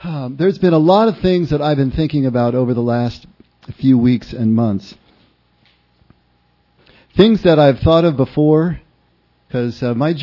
There's been a lot of things that I've been thinking about over the last few weeks and months. Things that I've thought of before, because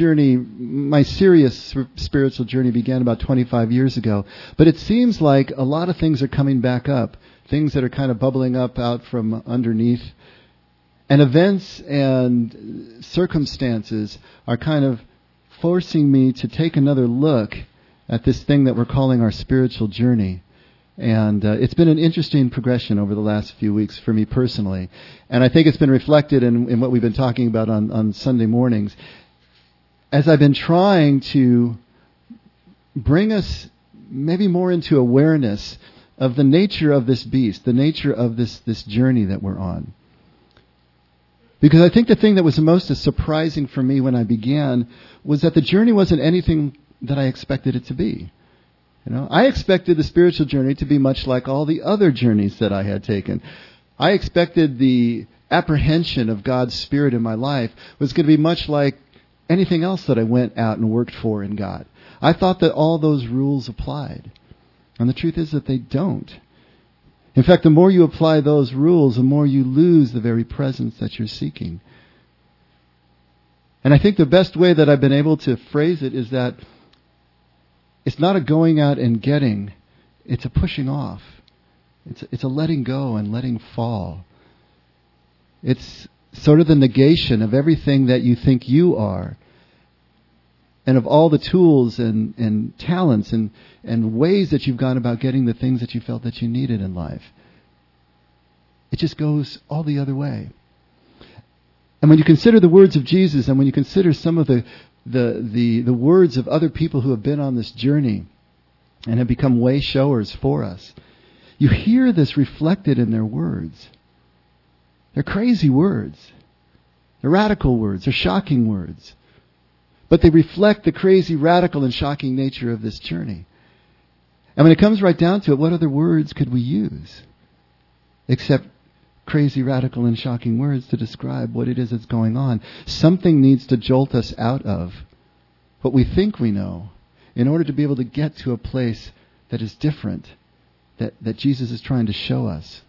my serious spiritual journey began about 25 years ago. But it seems like a lot of things are coming back up, things that are kind of bubbling up out from underneath. And events and circumstances are kind of forcing me to take another look at this thing that we're calling our spiritual journey. And it's been an interesting progression over the last few weeks for me personally. And I think it's been reflected in what we've been talking about on Sunday mornings. As I've been trying to bring us maybe more into awareness of the nature of this beast, the nature of this journey that we're on. Because I think the thing that was the most surprising for me when I began was that the journey wasn't anything that I expected it to be. I expected the spiritual journey to be much like all the other journeys that I had taken. I expected the apprehension of God's Spirit in my life was going to be much like anything else that I went out and worked for in God. I thought that all those rules applied. And the truth is that they don't. In fact, the more you apply those rules, the more you lose the very presence that you're seeking. And I think the best way that I've been able to phrase it is that it's not a going out and getting, it's a pushing off. It's a letting go and letting fall. It's sort of the negation of everything that you think you are, and of all the tools and talents and ways that you've gone about getting the things that you felt that you needed in life. It just goes all the other way. And when you consider the words of Jesus, and when you consider some of the words of other people who have been on this journey and have become way showers for us, you hear this reflected in their words. They're crazy words. They're radical words. They're shocking words. But they reflect the crazy, radical, and shocking nature of this journey. And when it comes right down to it, what other words could we use except crazy, radical, and shocking words to describe what it is that's going on? Something needs to jolt us out of what we think we know in order to be able to get to a place that is different, that Jesus is trying to show us.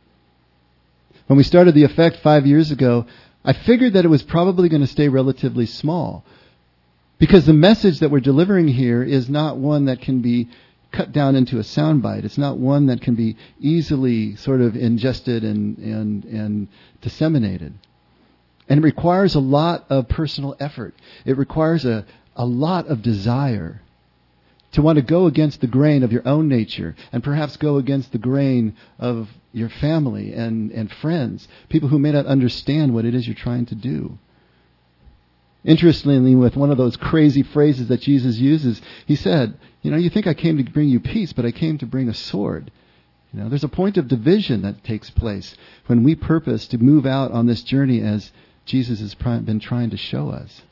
When we started The Effect 5 years ago, I figured that it was probably going to stay relatively small, because the message that we're delivering here is not one that can be cut down into a soundbite. It's not one that can be easily sort of ingested and disseminated. And it requires a lot of personal effort. It requires a lot of desire to want to go against the grain of your own nature, and perhaps go against the grain of your family and friends, people who may not understand what it is you're trying to do. Interestingly, with one of those crazy phrases that Jesus uses, he said, you think I came to bring you peace, but I came to bring a sword. There's a point of division that takes place when we purpose to move out on this journey as Jesus has been trying to show us.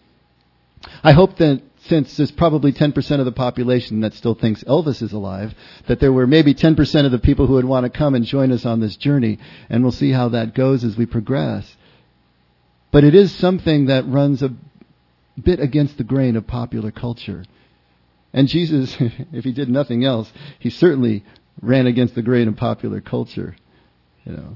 I hope that since there's probably 10% of the population that still thinks Elvis is alive, that there were maybe 10% of the people who would want to come and join us on this journey, and we'll see how that goes as we progress. But it is something that runs a bit against the grain of popular culture. And Jesus, if he did nothing else, he certainly ran against the grain of popular culture. When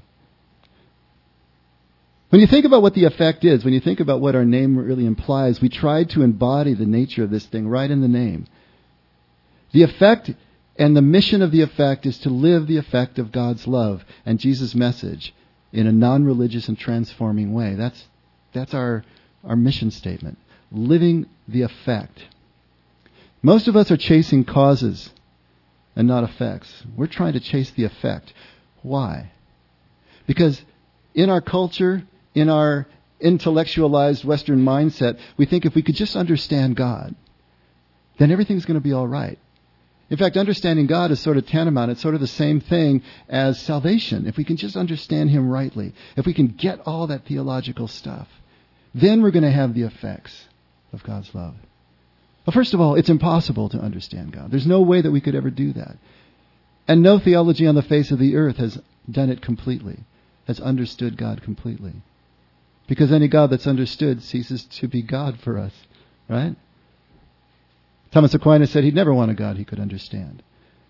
you think about what The Effect is, when you think about what our name really implies, we tried to embody the nature of this thing right in the name. The Effect and the mission of The Effect is to live the effect of God's love and Jesus' message in a non-religious and transforming way. That's our mission statement. Living the effect. Most of us are chasing causes and not effects. We're trying to chase the effect. Why? Because in our culture, in our intellectualized Western mindset, we think if we could just understand God, then everything's going to be all right. In fact, understanding God is sort of tantamount. It's sort of the same thing as salvation. If we can just understand Him rightly, if we can get all that theological stuff, then we're going to have the effects of God's love. Well, first of all, it's impossible to understand God. There's no way that we could ever do that. And no theology on the face of the earth has done it completely, has understood God completely. Because any God that's understood ceases to be God for us, right? Thomas Aquinas said he'd never want a God he could understand.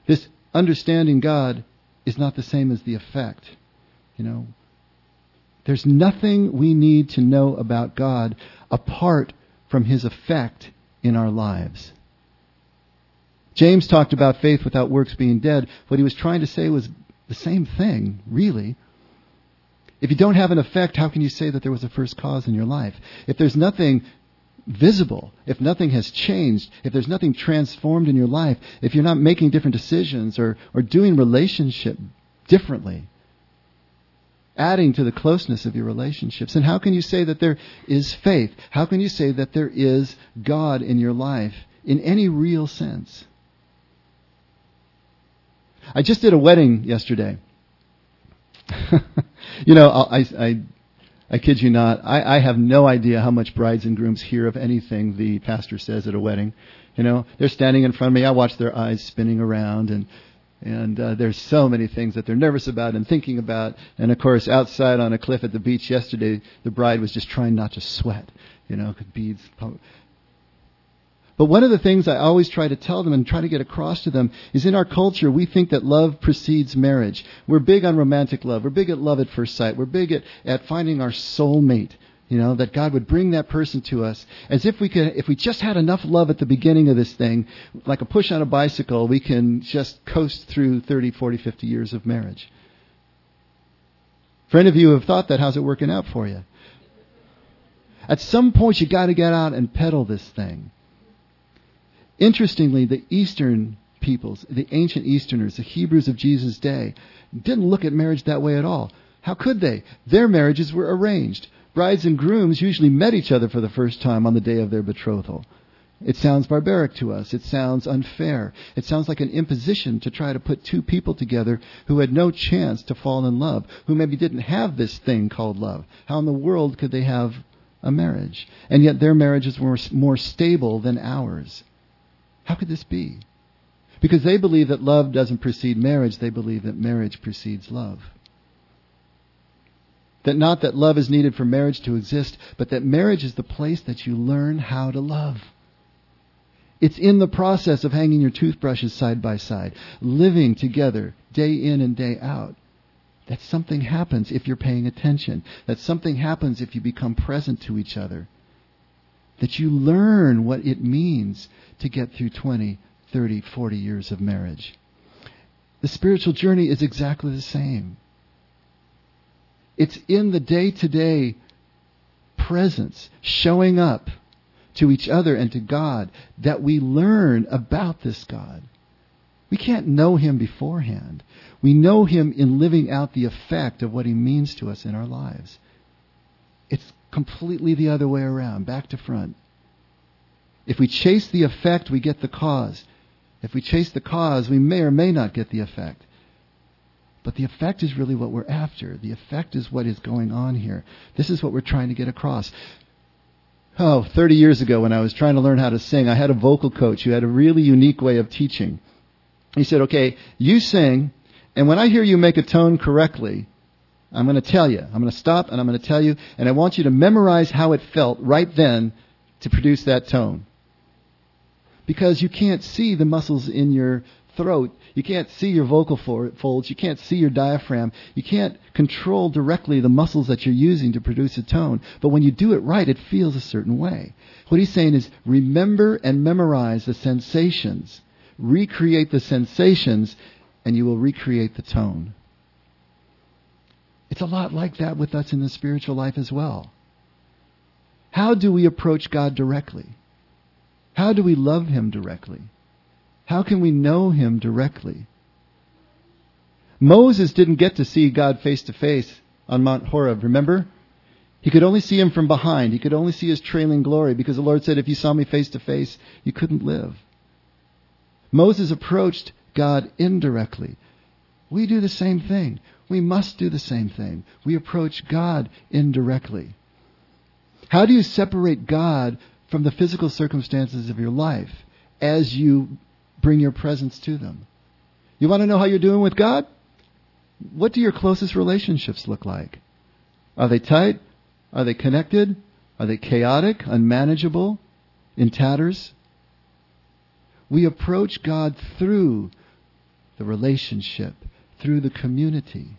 This understanding God is not the same as the effect. There's nothing we need to know about God apart from His effect in our lives. James talked about faith without works being dead. What he was trying to say was the same thing, really. If you don't have an effect, how can you say that there was a first cause in your life? If there's nothing visible, if nothing has changed, if there's nothing transformed in your life, if you're not making different decisions or doing relationship differently, adding to the closeness of your relationships, then how can you say that there is faith? How can you say that there is God in your life in any real sense? I just did a wedding yesterday. I kid you not. I have no idea how much brides and grooms hear of anything the pastor says at a wedding. They're standing in front of me. I watch their eyes spinning around, and there's so many things that they're nervous about and thinking about. And of course, outside on a cliff at the beach yesterday, the bride was just trying not to sweat. Beads. But one of the things I always try to tell them and try to get across to them is in our culture, we think that love precedes marriage. We're big on romantic love. We're big at love at first sight. We're big at finding our soulmate, that God would bring that person to us. As if we just had enough love at the beginning of this thing, like a push on a bicycle, we can just coast through 30, 40, 50 years of marriage. For any of you who have thought that, how's it working out for you? At some point, you got to get out and peddle this thing. Interestingly, the Eastern peoples, the ancient Easterners, the Hebrews of Jesus' day, didn't look at marriage that way at all. How could they? Their marriages were arranged. Brides and grooms usually met each other for the first time on the day of their betrothal. It sounds barbaric to us. It sounds unfair. It sounds like an imposition to try to put two people together who had no chance to fall in love, who maybe didn't have this thing called love. How in the world could they have a marriage? And yet their marriages were more stable than ours. How could this be? Because they believe that love doesn't precede marriage. They believe that marriage precedes love. That not that love is needed for marriage to exist, but that marriage is the place that you learn how to love. It's in the process of hanging your toothbrushes side by side, living together day in and day out, that something happens if you're paying attention. That something happens if you become present to each other. That you learn what it means to get through 20, 30, 40 years of marriage. The spiritual journey is exactly the same. It's in the day-to-day presence, showing up to each other and to God, that we learn about this God. We can't know Him beforehand. We know Him in living out the effect of what He means to us in our lives. It's completely the other way around, back to front. If we chase the effect, we get the cause. If we chase the cause, we may or may not get the effect. But the effect is really what we're after. The effect is what is going on here. This is what we're trying to get across. 30 years ago when I was trying to learn how to sing, I had a vocal coach who had a really unique way of teaching. He said, okay, you sing, and when I hear you make a tone correctly, I'm going to tell you. I'm going to stop and I'm going to tell you, and I want you to memorize how it felt right then to produce that tone. Because you can't see the muscles in your throat. You can't see your vocal folds. You can't see your diaphragm. You can't control directly the muscles that you're using to produce a tone. But when you do it right, it feels a certain way. What he's saying is remember and memorize the sensations. Recreate the sensations, and you will recreate the tone. It's a lot like that with us in the spiritual life as well. How do we approach God directly? How do we love Him directly? How can we know Him directly? Moses didn't get to see God face to face on Mount Horeb, remember? He could only see Him from behind. He could only see His trailing glory because the Lord said, if you saw me face to face, you couldn't live. Moses approached God indirectly. We do the same thing. We must do the same thing. We approach God indirectly. How do you separate God from the physical circumstances of your life as you bring your presence to them? You want to know how you're doing with God? What do your closest relationships look like? Are they tight? Are they connected? Are they chaotic, unmanageable, in tatters? We approach God through the relationship, through the community.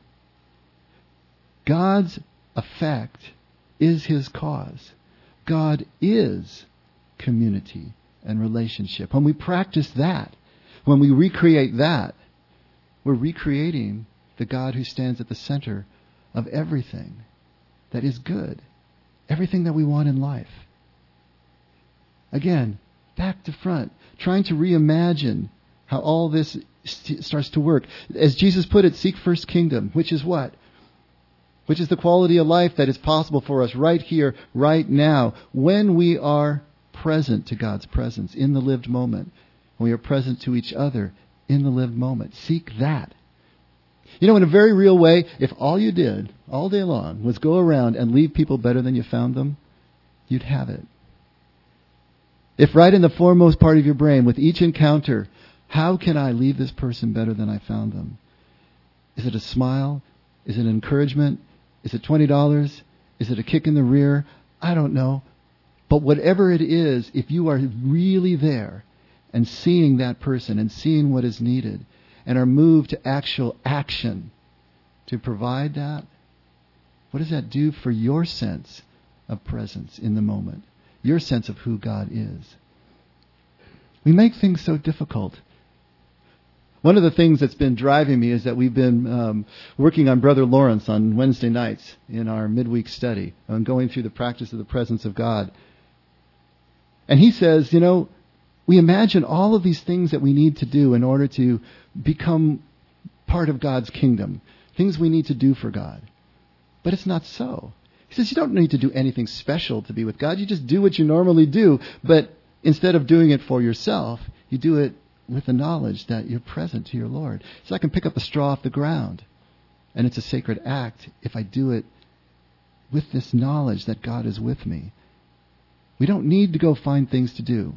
God's effect is his cause. God is community and relationship. When we practice that, when we recreate that, we're recreating the God who stands at the center of everything that is good, everything that we want in life. Again, back to front, trying to reimagine how all this starts to work. As Jesus put it, seek first kingdom, which is what? Which is the quality of life that is possible for us right here, right now, when we are present to God's presence in the lived moment. When we are present to each other in the lived moment. Seek that. You know, in a very real way, if all you did all day long was go around and leave people better than you found them, you'd have it. If right in the foremost part of your brain, with each encounter, how can I leave this person better than I found them? Is it a smile? Is it an encouragement? Is it $20? Is it a kick in the rear? I don't know. But whatever it is, if you are really there and seeing that person and seeing what is needed and are moved to actual action to provide that, what does that do for your sense of presence in the moment? Your sense of who God is? We make things so difficult. One of the things that's been driving me is that we've been working on Brother Lawrence on Wednesday nights in our midweek study on going through the practice of the presence of God. And he says, you know, we imagine all of these things that we need to do in order to become part of God's kingdom, things we need to do for God. But it's not so. He says you don't need to do anything special to be with God. You just do what you normally do, but instead of doing it for yourself, you do it with the knowledge that you're present to your Lord. So I can pick up a straw off the ground, and it's a sacred act if I do it with this knowledge that God is with me. We don't need to go find things to do.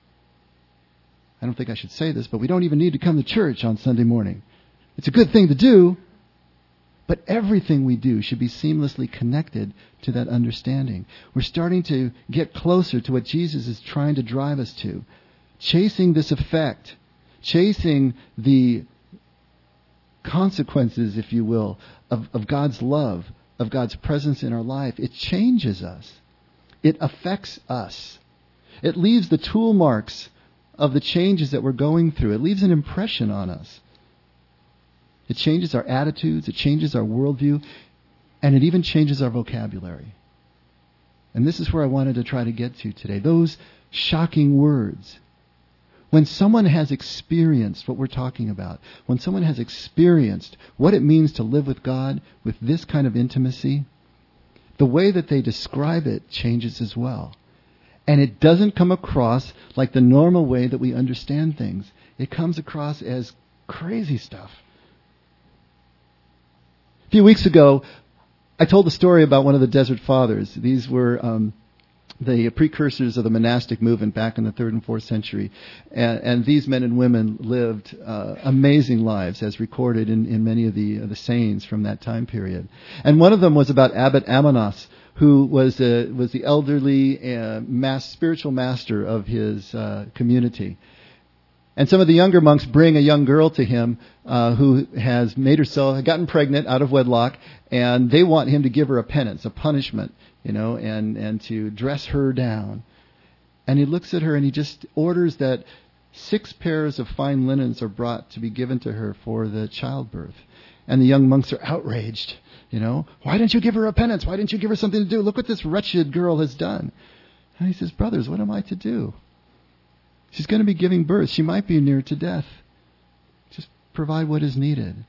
I don't think I should say this, but we don't even need to come to church on Sunday morning. It's a good thing to do, but everything we do should be seamlessly connected to that understanding. We're starting to get closer to what Jesus is trying to drive us to. Chasing this effect, chasing the consequences, if you will, of God's love, of God's presence in our life. It changes us. It affects us. It leaves the tool marks of the changes that we're going through. It leaves an impression on us. It changes our attitudes, it changes our worldview, and it even changes our vocabulary. And this is where I wanted to try to get to today. Those shocking words. When someone has experienced what we're talking about, when someone has experienced what it means to live with God with this kind of intimacy, the way that they describe it changes as well. And it doesn't come across like the normal way that we understand things. It comes across as crazy stuff. A few weeks ago, I told a story about one of the Desert Fathers. These were the precursors of the monastic movement back in the 3rd and 4th century. And these men and women lived amazing lives as recorded in many of the sayings from that time period. And one of them was about Abbot Amonos, who was the elderly spiritual master of his community. And some of the younger monks bring a young girl to him who has gotten pregnant out of wedlock, and they want him to give her a penance, a punishment, and to dress her down. And he looks at her and he just orders that 6 pairs of fine linens are brought to be given to her for the childbirth. And the young monks are outraged. Why didn't you give her a penance? Why didn't you give her something to do? Look what this wretched girl has done. And he says, brothers, what am I to do? She's going to be giving birth. She might be near to death. Just provide what is needed.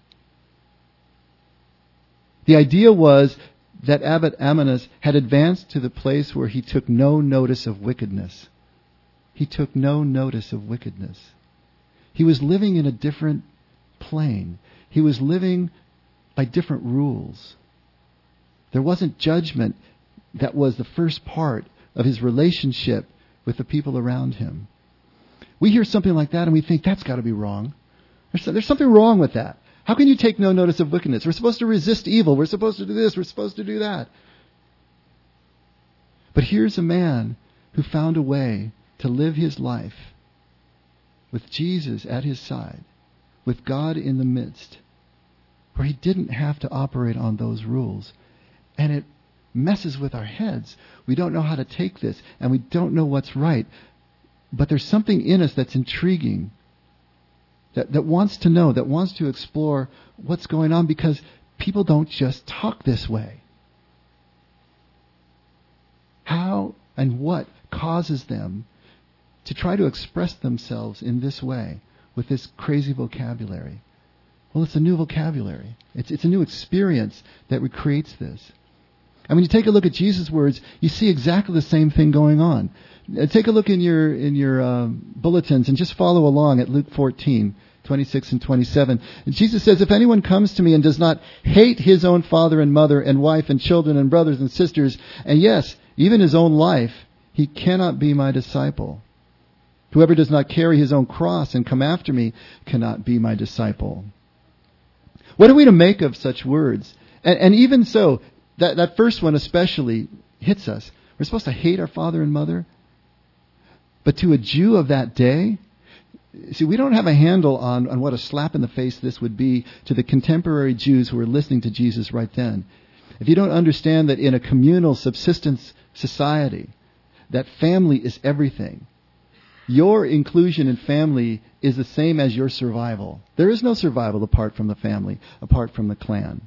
The idea was that Abbot Amonos had advanced to the place where he took no notice of wickedness. He took no notice of wickedness. He was living in a different plane. He was living by different rules. There wasn't judgment that was the first part of his relationship with the people around him. We hear something like that and we think, that's got to be wrong. There's something wrong with that. How can you take no notice of wickedness? We're supposed to resist evil. We're supposed to do this. We're supposed to do that. But here's a man who found a way to live his life with Jesus at his side, with God in the midst, where he didn't have to operate on those rules. And it messes with our heads. We don't know how to take this, and we don't know what's right. But there's something in us that's intriguing, that wants to know, that wants to explore what's going on, because people don't just talk this way. How and what causes them to try to express themselves in this way, with this crazy vocabulary? Well, it's a new vocabulary. It's a new experience that recreates this. And when you take a look at Jesus' words, you see exactly the same thing going on. Take a look in your bulletins and just follow along at Luke 14:26 and 27. And Jesus says, "If anyone comes to me and does not hate his own father and mother and wife and children and brothers and sisters, and yes, even his own life, he cannot be my disciple. Whoever does not carry his own cross and come after me cannot be my disciple." What are we to make of such words? And even so, that first one especially hits us. We're supposed to hate our father and mother. But to a Jew of that day, see, we don't have a handle on what a slap in the face this would be to the contemporary Jews who were listening to Jesus right then. If you don't understand that in a communal subsistence society, that family is everything, your inclusion in family is the same as your survival. There is no survival apart from the family, apart from the clan.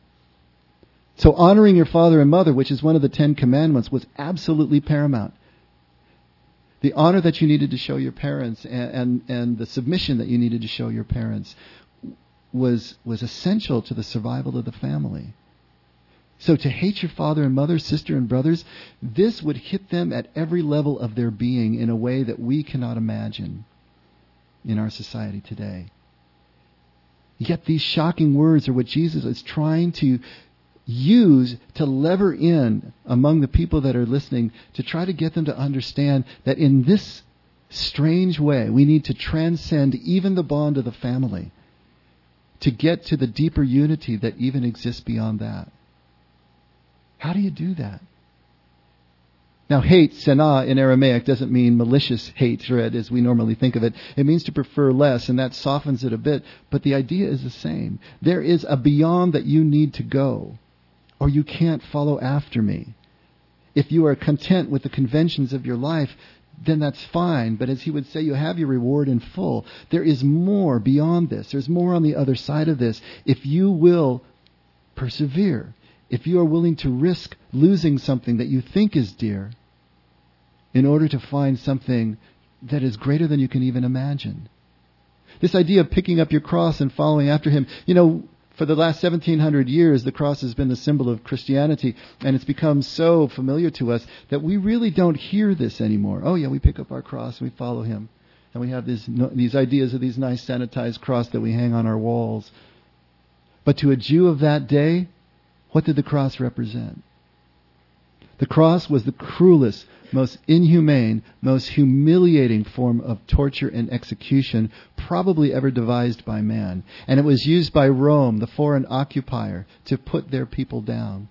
So honoring your father and mother, which is one of the 10 Commandments, was absolutely paramount. The honor that you needed to show your parents and the submission that you needed to show your parents was essential to the survival of the family. So to hate your father and mother, sister and brothers, this would hit them at every level of their being in a way that we cannot imagine in our society today. Yet these shocking words are what Jesus is trying to use to lever in among the people that are listening, to try to get them to understand that in this strange way we need to transcend even the bond of the family to get to the deeper unity that even exists beyond that. How do you do that? Now, hate, senah, in Aramaic doesn't mean malicious hatred as we normally think of it. It means to prefer less, and that softens it a bit. But the idea is the same. There is a beyond that you need to go, or you can't follow after me. If you are content with the conventions of your life, then that's fine. But as he would say, you have your reward in full. There is more beyond this. There's more on the other side of this. If you will persevere, if you are willing to risk losing something that you think is dear in order to find something that is greater than you can even imagine. This idea of picking up your cross and following after him, for the last 1700 years, the cross has been the symbol of Christianity, and it's become so familiar to us that we really don't hear this anymore. Oh yeah, we pick up our cross and we follow him. And we have these ideas of these nice sanitized cross that we hang on our walls. But to a Jew of that day, what did the cross represent? The cross was the cruelest, most inhumane, most humiliating form of torture and execution probably ever devised by man. And it was used by Rome, the foreign occupier, to put their people down.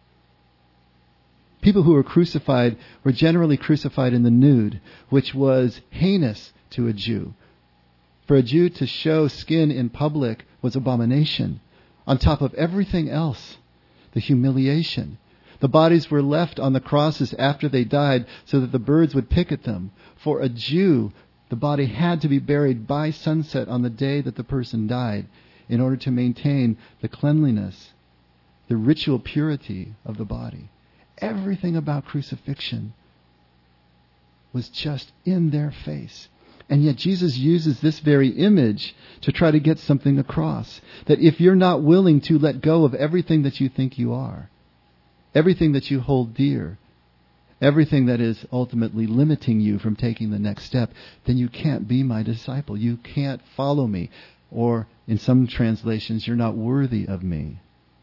People who were crucified were generally crucified in the nude, which was heinous to a Jew. For a Jew to show skin in public was abomination. On top of everything else, the humiliation. The bodies were left on the crosses after they died so that the birds would pick at them. For a Jew, the body had to be buried by sunset on the day that the person died in order to maintain the cleanliness, the ritual purity of the body. Everything about crucifixion was just in their face. And yet Jesus uses this very image to try to get something across. That if you're not willing to let go of everything that you think you are, everything that you hold dear, everything that is ultimately limiting you from taking the next step, then you can't be my disciple. You can't follow me. Or in some translations, you're not worthy of me.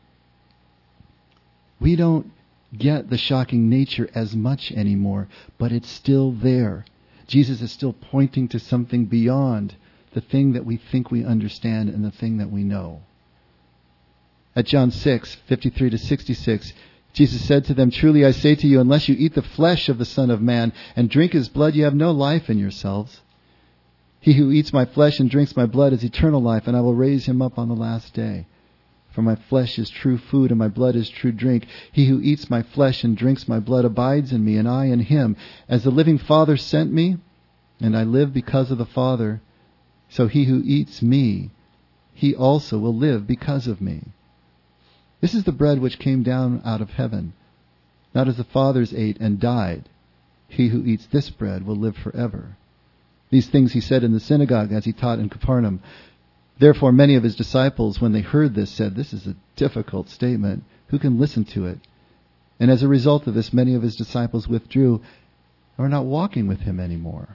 We don't get the shocking nature as much anymore, but it's still there. Jesus is still pointing to something beyond the thing that we think we understand and the thing that we know. At John 6:53-66, Jesus said to them, "Truly I say to you, unless you eat the flesh of the Son of Man and drink his blood, you have no life in yourselves. He who eats my flesh and drinks my blood has eternal life, and I will raise him up on the last day. For my flesh is true food, and my blood is true drink. He who eats my flesh and drinks my blood abides in me, and I in him. As the living Father sent me, and I live because of the Father, so he who eats me, he also will live because of me. This is the bread which came down out of heaven, not as the fathers ate and died. He who eats this bread will live forever. These things he said in the synagogue as he taught in Capernaum. Therefore many of his disciples, when they heard this, said, "This is a difficult statement. Who can listen to it?" And as a result of this, many of his disciples withdrew and were not walking with him anymore.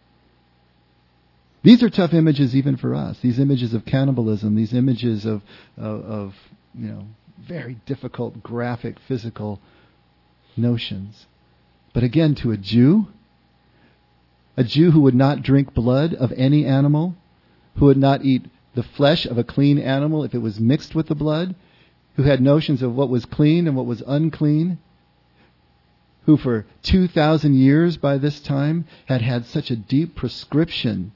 These are tough images even for us. These images of cannibalism, these images of very difficult, graphic, physical notions. But again, to a Jew who would not drink blood of any animal, who would not eat the flesh of a clean animal if it was mixed with the blood, who had notions of what was clean and what was unclean, who for 2,000 years by this time had had such a deep proscription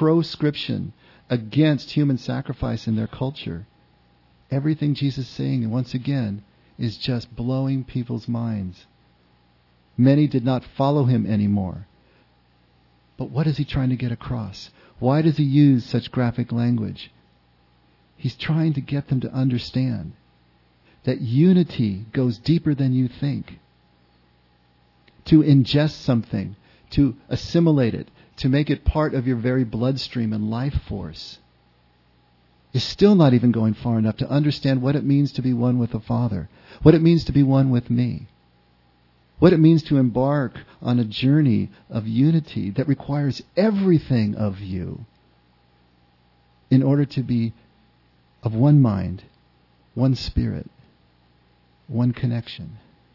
against human sacrifice in their culture. Everything Jesus is saying, and once again, is just blowing people's minds. Many did not follow him anymore. But what is he trying to get across? Why does he use such graphic language? He's trying to get them to understand that unity goes deeper than you think. To ingest something, to assimilate it, to make it part of your very bloodstream and life force, is still not even going far enough to understand what it means to be one with the Father, what it means to be one with me, what it means to embark on a journey of unity that requires everything of you in order to be of one mind, one spirit, one connection.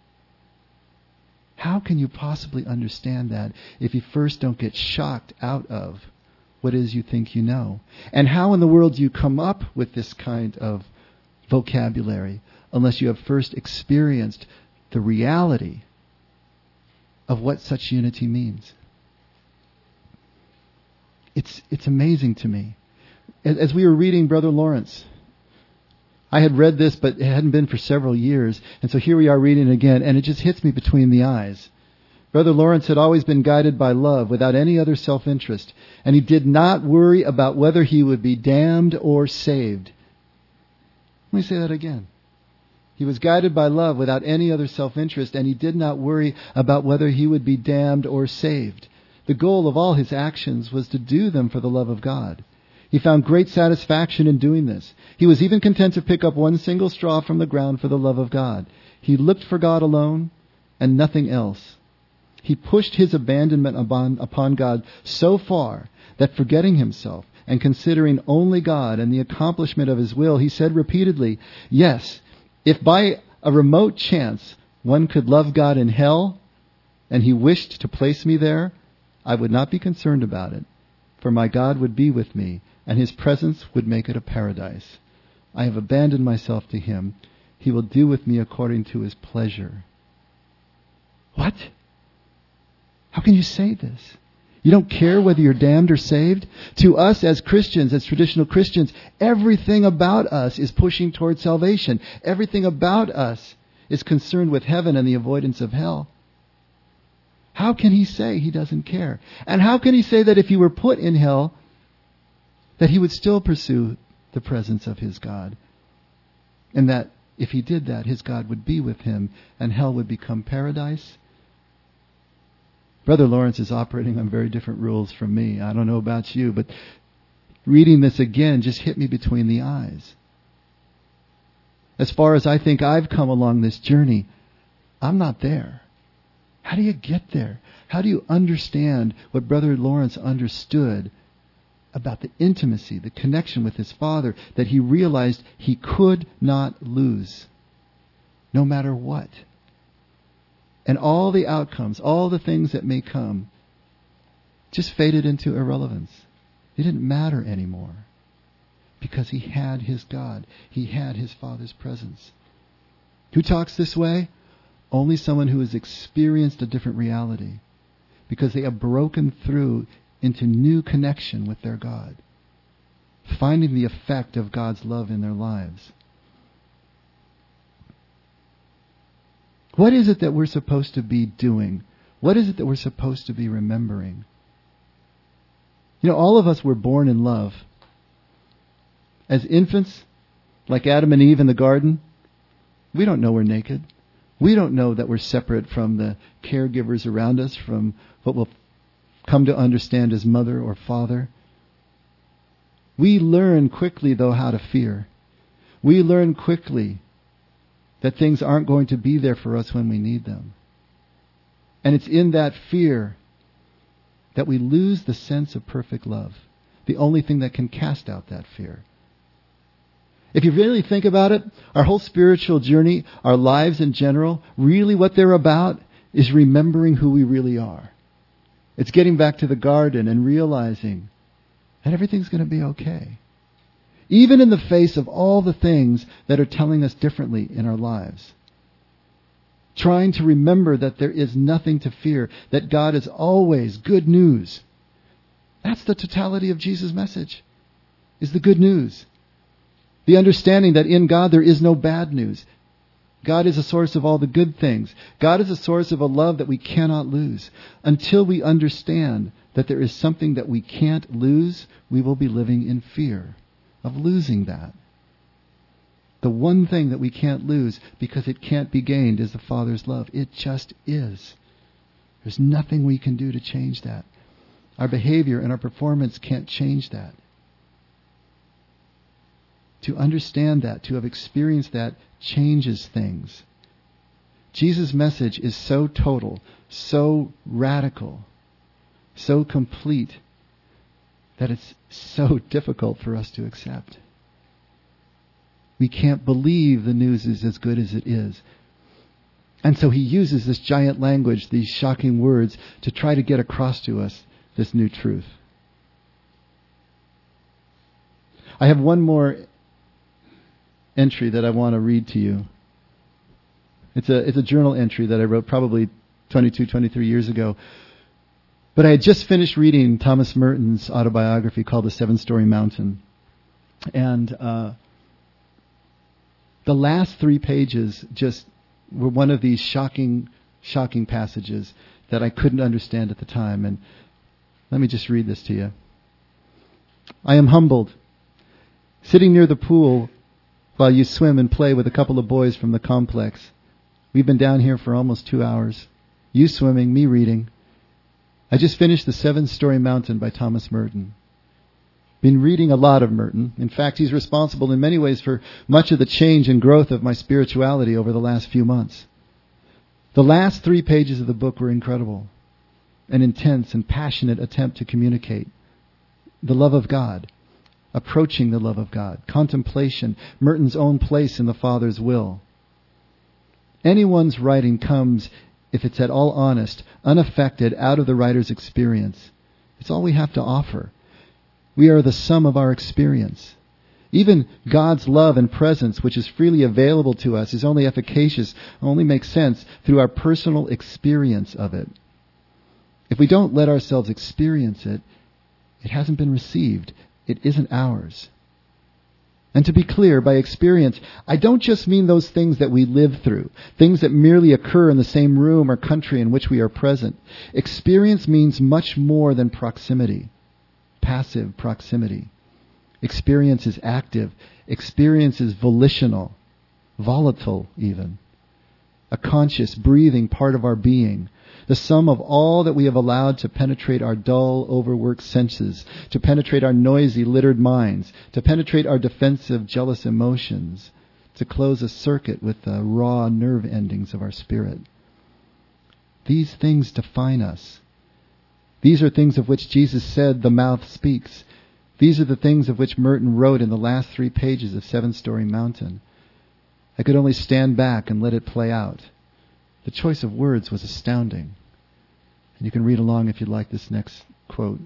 How can you possibly understand that if you first don't get shocked out of what it is you think you know? And how in the world do you come up with this kind of vocabulary unless you have first experienced the reality of what such unity means? It's amazing to me. As we were reading Brother Lawrence, I had read this, but it hadn't been for several years, and so here we are reading it again, and it just hits me between the eyes. Brother Lawrence had always been guided by love without any other self-interest, and he did not worry about whether he would be damned or saved. Let me say that again. He was guided by love without any other self-interest, and he did not worry about whether he would be damned or saved. The goal of all his actions was to do them for the love of God. He found great satisfaction in doing this. He was even content to pick up one single straw from the ground for the love of God. He looked for God alone and nothing else. He pushed his abandonment upon God so far that, forgetting himself and considering only God and the accomplishment of his will, he said repeatedly, "Yes, if by a remote chance one could love God in hell, and he wished to place me there, I would not be concerned about it, for my God would be with me, and his presence would make it a paradise. I have abandoned myself to him. He will do with me according to his pleasure." What? How can you say this? You don't care whether you're damned or saved? To us as Christians, as traditional Christians, everything about us is pushing toward salvation. Everything about us is concerned with heaven and the avoidance of hell. How can he say he doesn't care? And how can he say that if he were put in hell, that he would still pursue the presence of his God? And that if he did that, his God would be with him and hell would become paradise? Brother Lawrence is operating on very different rules from me. I don't know about you, but reading this again just hit me between the eyes. As far as I think I've come along this journey, I'm not there. How do you get there? How do you understand what Brother Lawrence understood about the intimacy, the connection with his Father that he realized he could not lose, no matter what? And all the outcomes, all the things that may come, just faded into irrelevance. They didn't matter anymore because he had his God. He had his Father's presence. Who talks this way? Only someone who has experienced a different reality, because they have broken through into new connection with their God, finding the effect of God's love in their lives. What is it that we're supposed to be doing? What is it that we're supposed to be remembering? You know, all of us were born in love. As infants, like Adam and Eve in the garden, we don't know we're naked. We don't know that we're separate from the caregivers around us, from what we'll come to understand as mother or father. We learn quickly, though, how to fear. We learn quickly that things aren't going to be there for us when we need them. And it's in that fear that we lose the sense of perfect love, the only thing that can cast out that fear. If you really think about it, our whole spiritual journey, our lives in general, really what they're about is remembering who we really are. It's getting back to the garden and realizing that everything's going to be okay. Even in the face of all the things that are telling us differently in our lives. Trying to remember that there is nothing to fear, that God is always good news. That's the totality of Jesus' message, is the good news. The understanding that in God there is no bad news. God is a source of all the good things. God is a source of a love that we cannot lose. Until we understand that there is something that we can't lose, we will be living in fear of losing that. The one thing that we can't lose because it can't be gained is the Father's love. It just is. There's nothing we can do to change that. Our behavior and our performance can't change that. To understand that, to have experienced that, changes things. Jesus' message is so total, so radical, so complete, that it's so difficult for us to accept. We can't believe the news is as good as it is. And so he uses this giant language, these shocking words, to try to get across to us this new truth. I have one more entry that I want to read to you. It's a journal entry that I wrote probably 22, 23 years ago. But I had just finished reading Thomas Merton's autobiography called The Seven-Story Mountain. And the last 3 pages just were one of these shocking passages that I couldn't understand at the time. And let me just read this to you. I am humbled. Sitting near the pool while you swim and play with a couple of boys from the complex. We've been down here for almost 2 hours. You swimming, me reading. I just finished The Seven-Story Mountain by Thomas Merton. Been reading a lot of Merton. In fact, he's responsible in many ways for much of the change and growth of my spirituality over the last few months. The last 3 pages of the book were incredible. An intense and passionate attempt to communicate the love of God, approaching the love of God, contemplation, Merton's own place in the Father's will. Anyone's writing comes, if it's at all honest, unaffected out of the writer's experience. It's all we have to offer. We are the sum of our experience. Even God's love and presence, which is freely available to us, is only efficacious, only makes sense through our personal experience of it. If we don't let ourselves experience it, it hasn't been received. It isn't ours. And to be clear, by experience, I don't just mean those things that we live through, things that merely occur in the same room or country in which we are present. Experience means much more than proximity, passive proximity. Experience is active. Experience is volitional, volatile even. A conscious, breathing part of our being. The sum of all that we have allowed to penetrate our dull, overworked senses, to penetrate our noisy, littered minds, to penetrate our defensive, jealous emotions, to close a circuit with the raw nerve endings of our spirit. These things define us. These are things of which Jesus said the mouth speaks. These are the things of which Merton wrote in the last 3 pages of Seven-Story Mountain. I could only stand back and let it play out. The choice of words was astounding. And you can read along if you'd like this next quote.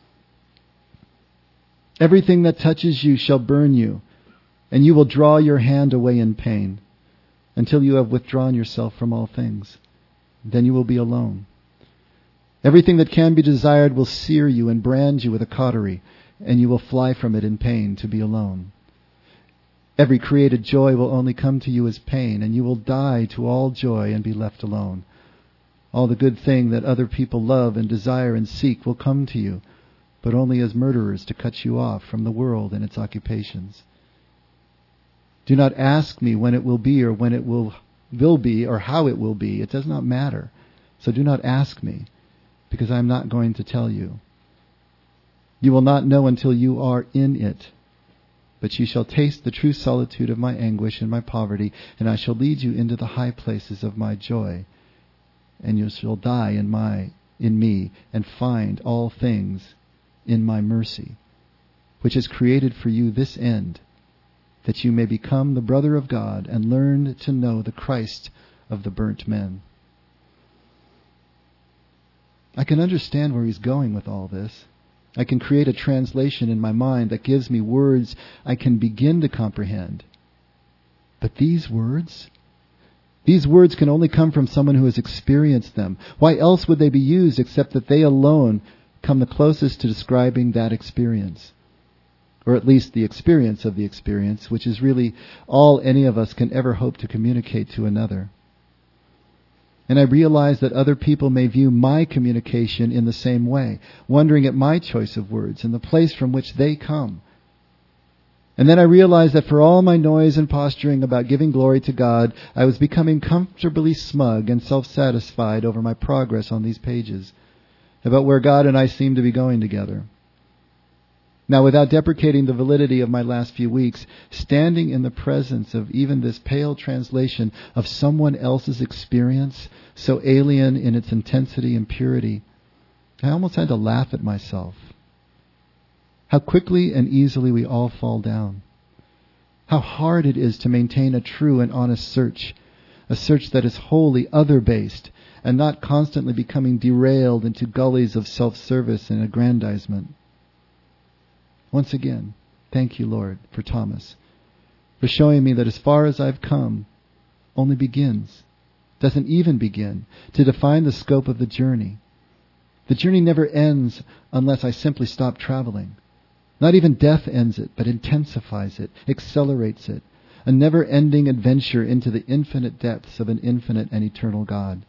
Everything that touches you shall burn you, and you will draw your hand away in pain until you have withdrawn yourself from all things. Then you will be alone. Everything that can be desired will sear you and brand you with a cautery, and you will fly from it in pain to be alone. Every created joy will only come to you as pain, and you will die to all joy and be left alone. All the good thing that other people love and desire and seek will come to you, but only as murderers to cut you off from the world and its occupations. Do not ask me when it will be or when it will be or how it will be. It does not matter. So do not ask me, because I am not going to tell you. You will not know until you are in it. But you shall taste the true solitude of my anguish and my poverty, and I shall lead you into the high places of my joy. And you shall die in me, and find all things in my mercy, which has created for you this end, that you may become the brother of God and learn to know the Christ of the burnt men. I can understand where he's going with all this. I can create a translation in my mind that gives me words I can begin to comprehend. But these words can only come from someone who has experienced them. Why else would they be used except that they alone come the closest to describing that experience? Or at least the experience of the experience, which is really all any of us can ever hope to communicate to another. And I realize that other people may view my communication in the same way, wondering at my choice of words and the place from which they come. And then I realized that for all my noise and posturing about giving glory to God, I was becoming comfortably smug and self-satisfied over my progress on these pages, about where God and I seem to be going together. Now, without deprecating the validity of my last few weeks, standing in the presence of even this pale translation of someone else's experience, so alien in its intensity and purity, I almost had to laugh at myself. How quickly and easily we all fall down. How hard it is to maintain a true and honest search, a search that is wholly other-based and not constantly becoming derailed into gullies of self-service and aggrandizement. Once again, thank you, Lord, for Thomas, for showing me that as far as I've come only doesn't even begin, to define the scope of the journey. The journey never ends unless I simply stop traveling. Not even death ends it, but intensifies it, accelerates it, a never-ending adventure into the infinite depths of an infinite and eternal God.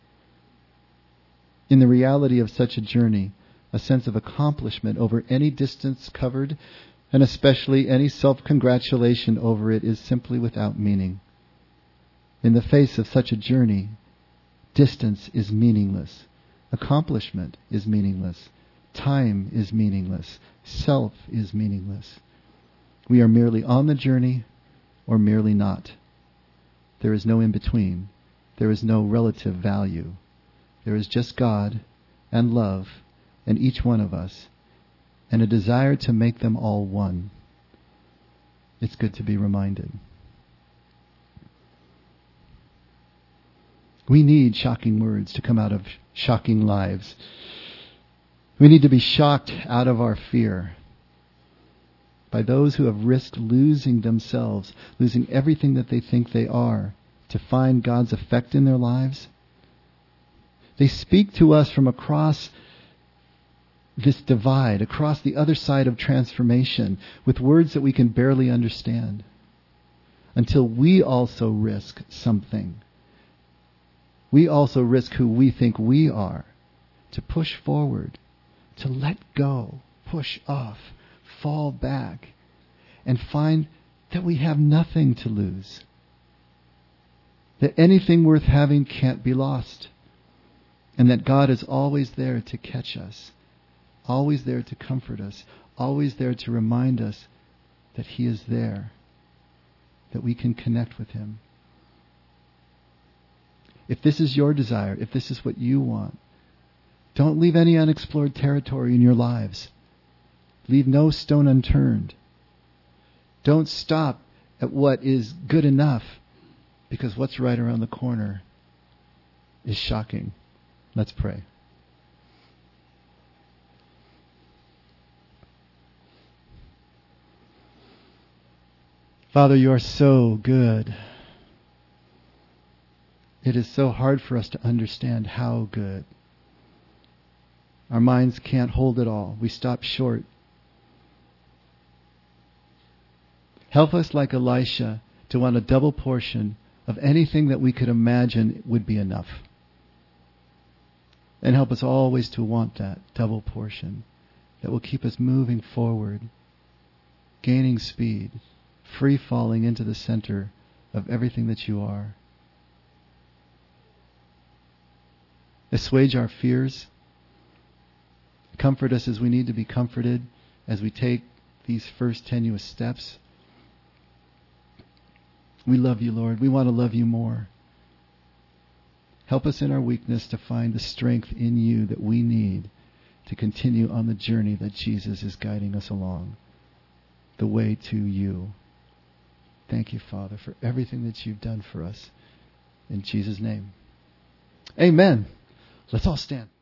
In the reality of such a journey, a sense of accomplishment over any distance covered, and especially any self-congratulation over it, is simply without meaning. In the face of such a journey, distance is meaningless. Accomplishment is meaningless. Time is meaningless. Self is meaningless. We are merely on the journey or merely not. There is no in-between. There is no relative value. There is just God and love and each one of us, and a desire to make them all one. It's good to be reminded. We need shocking words to come out of shocking lives. We need to be shocked out of our fear by those who have risked losing themselves, losing everything that they think they are, to find God's effect in their lives. They speak to us from across this divide, across the other side of transformation, with words that we can barely understand, until we also risk something. We also risk who we think we are, to push forward, to let go, push off, fall back, and find that we have nothing to lose. That anything worth having can't be lost. And that God is always there to catch us, always there to comfort us, always there to remind us that He is there, that we can connect with Him. If this is your desire, if this is what you want, don't leave any unexplored territory in your lives. Leave no stone unturned. Don't stop at what is good enough, because what's right around the corner is shocking. Let's pray. Father, you are so good. It is so hard for us to understand how good. Our minds can't hold it all. We stop short. Help us, like Elisha, to want a double portion of anything that we could imagine would be enough. And help us always to want that double portion that will keep us moving forward, gaining speed, free falling into the center of everything that you are. Assuage our fears. Comfort us as we need to be comforted as we take these first tenuous steps. We love you, Lord. We want to love you more. Help us in our weakness to find the strength in you that we need to continue on the journey that Jesus is guiding us along, the way to you. Thank you, Father, for everything that you've done for us. In Jesus' name. Amen. Let's all stand.